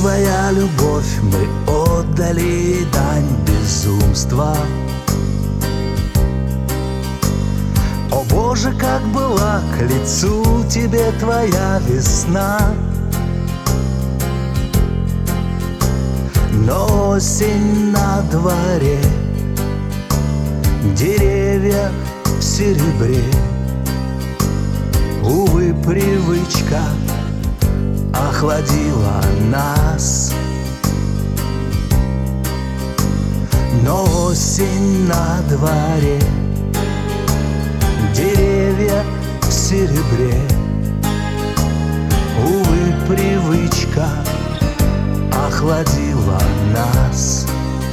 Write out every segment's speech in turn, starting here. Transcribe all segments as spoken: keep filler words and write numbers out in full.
твоя любовь, мы отдали дань безумства. О Боже, как была к лицу тебе твоя весна. Но осень на дворе, деревья в серебре. Увы, привычка охладила нас. Но осень на дворе, деревья в серебре. Увы, привычка охладила нас.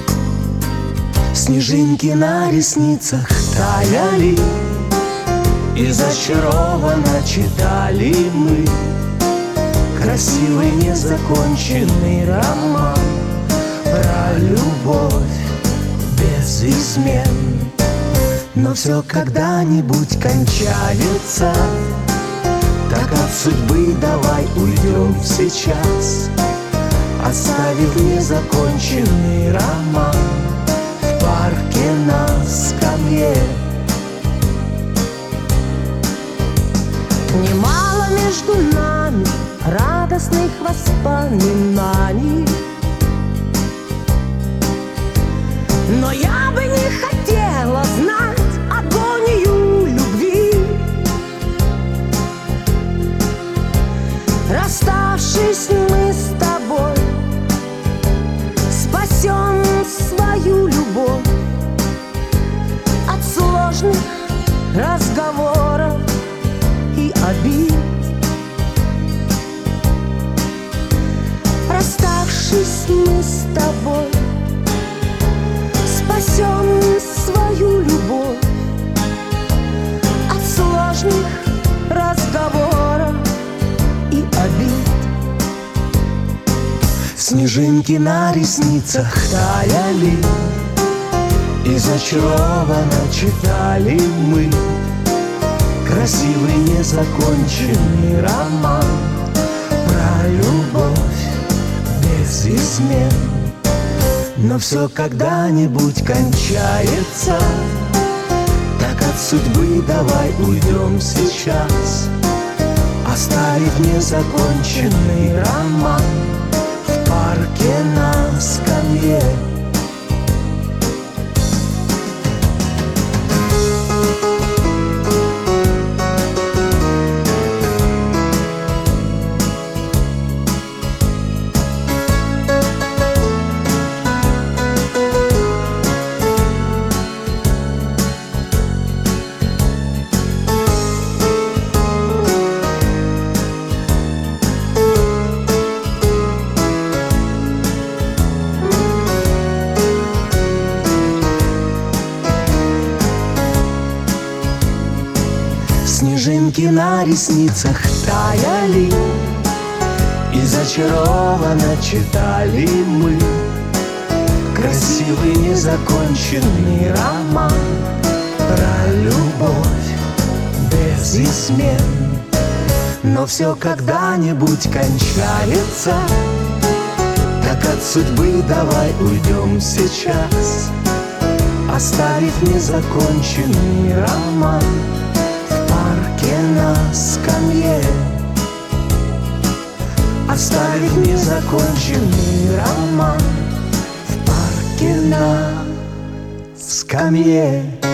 Снежинки на ресницах таяли, и зачарованно читали мы красивый незаконченный роман про любовь без измен. Но все когда-нибудь кончается, так от судьбы давай уйдем сейчас, оставив незаконченный роман в парке на скамье. Немало между нами радостных воспоминаний, но я бы не хотела знать агонию любви. Расставшись мы с тобой, спасем свою любовь от сложных разговоров и обид. Расставшись мы с тобой, спасем свою любовь от сложных разговоров и обид. Снежинки на ресницах таяли, и зачарованно читали мы красивый незаконченный роман про любовь без измен. Но все когда-нибудь кончается, так от судьбы давай уйдем сейчас, оставив незаконченный роман в парке на скамье. Снежинки на ресницах таяли, и зачарованно читали мы красивый незаконченный роман про любовь без измен. Но все когда-нибудь кончается, так от судьбы давай уйдем сейчас, оставив незаконченный роман на скамье. Оставив незаконченный роман в парке на скамье.